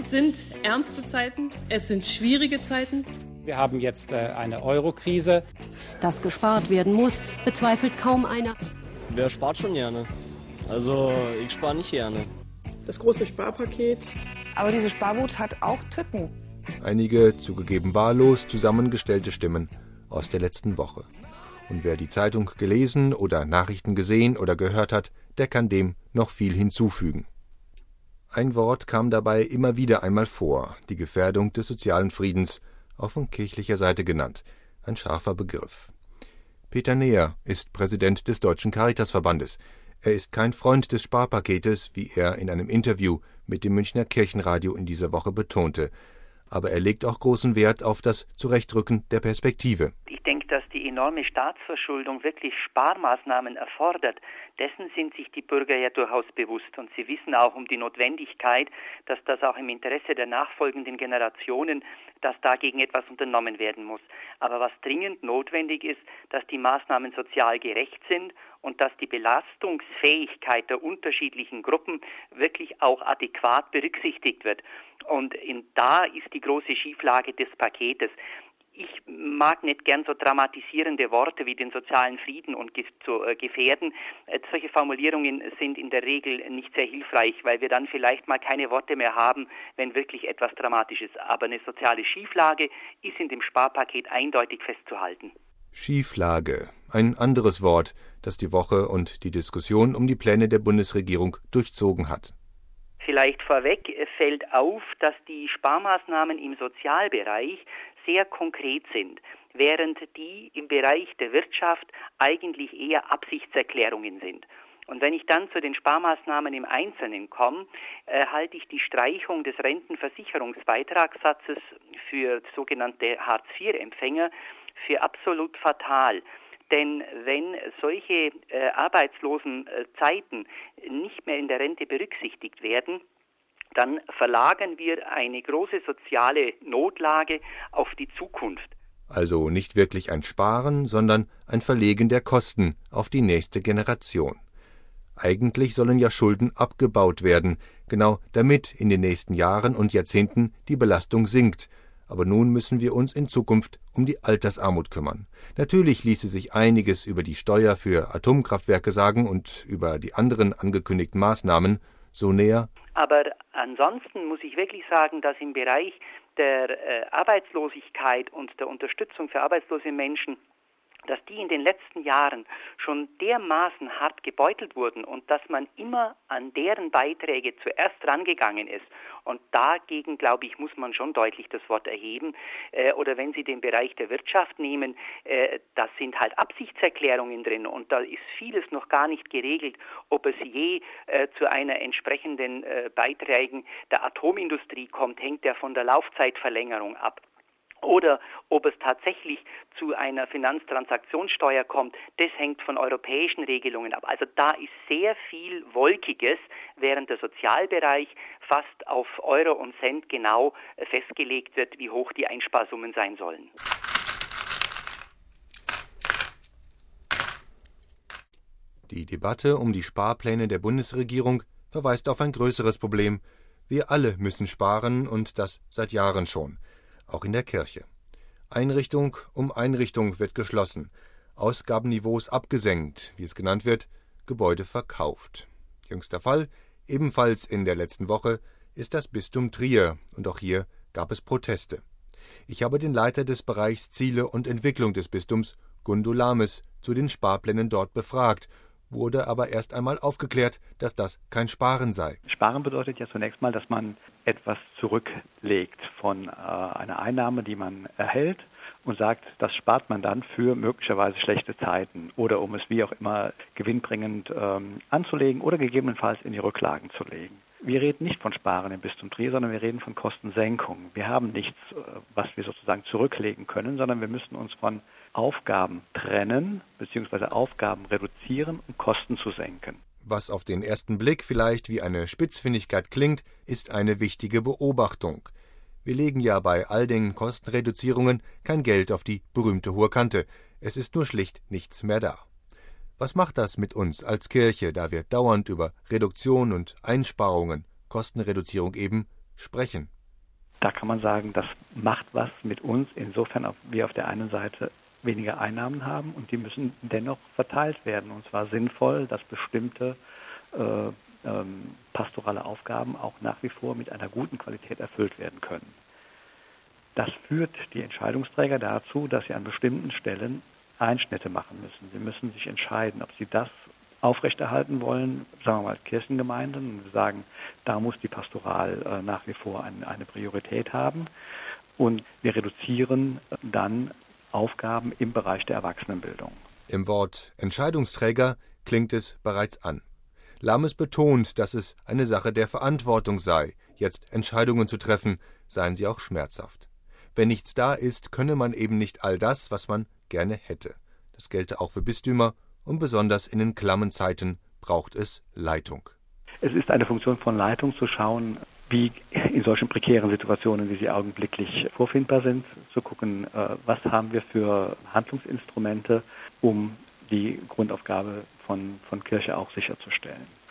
sind ernste Zeiten, es sind schwierige Zeiten. Wir haben jetzt eine Euro-Krise. Dass gespart werden muss, bezweifelt kaum einer. Wer spart schon gerne? Also ich spare nicht gerne. Das große Sparpaket. Aber diese Sparwut hat auch Tücken. Einige zugegeben wahllos zusammengestellte Stimmen aus der letzten Woche. Und wer die Zeitung gelesen oder Nachrichten gesehen oder gehört hat, der kann dem noch viel hinzufügen. Ein Wort kam dabei immer wieder einmal vor, die Gefährdung des sozialen Friedens, auch von kirchlicher Seite genannt, ein scharfer Begriff. Peter Neher ist Präsident des Deutschen Caritasverbandes. Er ist kein Freund des Sparpaketes, wie er in einem Interview mit dem Münchner Kirchenradio in dieser Woche betonte. Aber er legt auch großen Wert auf das Zurechtrücken der Perspektive. Ich denke, dass die enorme Staatsverschuldung wirklich Sparmaßnahmen erfordert. Dessen sind sich die Bürger ja durchaus bewusst. Und sie wissen auch um die Notwendigkeit, dass das auch im Interesse der nachfolgenden Generationen, dass dagegen etwas unternommen werden muss. Aber was dringend notwendig ist, dass die Maßnahmen sozial gerecht sind und dass die Belastungsfähigkeit der unterschiedlichen Gruppen wirklich auch adäquat berücksichtigt wird. Und da ist die große Schieflage des Paketes. Ich mag nicht gern so dramatisierende Worte wie den sozialen Frieden und zu gefährden. Solche Formulierungen sind in der Regel nicht sehr hilfreich, weil wir dann vielleicht mal keine Worte mehr haben, wenn wirklich etwas dramatisch ist. Aber eine soziale Schieflage ist in dem Sparpaket eindeutig festzuhalten. Schieflage, ein anderes Wort, das die Woche und die Diskussion um die Pläne der Bundesregierung durchzogen hat. Vielleicht vorweg fällt auf, dass die Sparmaßnahmen im Sozialbereich sehr konkret sind, während die im Bereich der Wirtschaft eigentlich eher Absichtserklärungen sind. Und wenn ich dann zu den Sparmaßnahmen im Einzelnen komme, halte ich die Streichung des Rentenversicherungsbeitragssatzes für sogenannte Hartz-IV-Empfänger für absolut fatal. Denn wenn solche Arbeitslosenzeiten nicht mehr in der Rente berücksichtigt werden, dann verlagern wir eine große soziale Notlage auf die Zukunft. Also nicht wirklich ein Sparen, sondern ein Verlegen der Kosten auf die nächste Generation. Eigentlich sollen ja Schulden abgebaut werden, genau damit in den nächsten Jahren und Jahrzehnten die Belastung sinkt. Aber nun müssen wir uns in Zukunft um die Altersarmut kümmern. Natürlich ließe sich einiges über die Steuer für Atomkraftwerke sagen und über die anderen angekündigten Maßnahmen, so Neher. Aber ansonsten muss ich wirklich sagen, dass im Bereich der Arbeitslosigkeit und der Unterstützung für arbeitslose Menschen, dass die in den letzten Jahren schon dermaßen hart gebeutelt wurden und dass man immer an deren Beiträge zuerst rangegangen ist. Und dagegen, glaube ich, muss man schon deutlich das Wort erheben. Oder wenn Sie den Bereich der Wirtschaft nehmen, das sind halt Absichtserklärungen drin und da ist vieles noch gar nicht geregelt, ob es je zu einer entsprechenden Beiträgen der Atomindustrie kommt, hängt ja von der Laufzeitverlängerung ab. Oder ob es tatsächlich zu einer Finanztransaktionssteuer kommt, das hängt von europäischen Regelungen ab. Also da ist sehr viel Wolkiges, während der Sozialbereich fast auf Euro und Cent genau festgelegt wird, wie hoch die Einsparsummen sein sollen. Die Debatte um die Sparpläne der Bundesregierung verweist auf ein größeres Problem. Wir alle müssen sparen und das seit Jahren schon. Auch in der Kirche. Einrichtung um Einrichtung wird geschlossen, Ausgabenniveaus abgesenkt, wie es genannt wird, Gebäude verkauft. Jüngster Fall, ebenfalls in der letzten Woche, ist das Bistum Trier, und auch hier gab es Proteste. Ich habe den Leiter des Bereichs Ziele und Entwicklung des Bistums, Gundula Lames, zu den Sparplänen dort befragt, wurde aber erst einmal aufgeklärt, dass das kein Sparen sei. Sparen bedeutet ja zunächst mal, dass man etwas zurücklegt von einer Einnahme, die man erhält und sagt, das spart man dann für möglicherweise schlechte Zeiten oder um es wie auch immer gewinnbringend anzulegen oder gegebenenfalls in die Rücklagen zu legen. Wir reden nicht von Sparen im Bistum Trier, sondern wir reden von Kostensenkung. Wir haben nichts, was wir sozusagen zurücklegen können, sondern wir müssen uns von Aufgaben trennen bzw. Aufgaben reduzieren, um Kosten zu senken. Was auf den ersten Blick vielleicht wie eine Spitzfindigkeit klingt, ist eine wichtige Beobachtung. Wir legen ja bei all den Kostenreduzierungen kein Geld auf die berühmte hohe Kante. Es ist nur schlicht nichts mehr da. Was macht das mit uns als Kirche, da wir dauernd über Reduktion und Einsparungen, Kostenreduzierung eben, sprechen? Da kann man sagen, das macht was mit uns, insofern wir auf der einen Seite weniger Einnahmen haben und die müssen dennoch verteilt werden. Und zwar sinnvoll, dass bestimmte pastorale Aufgaben auch nach wie vor mit einer guten Qualität erfüllt werden können. Das führt die Entscheidungsträger dazu, dass sie an bestimmten Stellen Einschnitte machen müssen. Sie müssen sich entscheiden, ob sie das aufrechterhalten wollen, sagen wir mal Kirchengemeinden, und sagen, da muss die Pastoral nach wie vor eine Priorität haben. Und wir reduzieren dann Aufgaben im Bereich der Erwachsenenbildung. Im Wort Entscheidungsträger klingt es bereits an. Lames betont, dass es eine Sache der Verantwortung sei, jetzt Entscheidungen zu treffen, seien sie auch schmerzhaft. Wenn nichts da ist, könne man eben nicht all das, was man gerne hätte. Das gelte auch für Bistümer und besonders in den klammen Zeiten braucht es Leitung. Es ist eine Funktion von Leitung zu schauen, wie in solchen prekären Situationen, wie sie augenblicklich vorfindbar sind, zu gucken, was haben wir für Handlungsinstrumente, um die Grundaufgabe von Kirche auch sicherzustellen.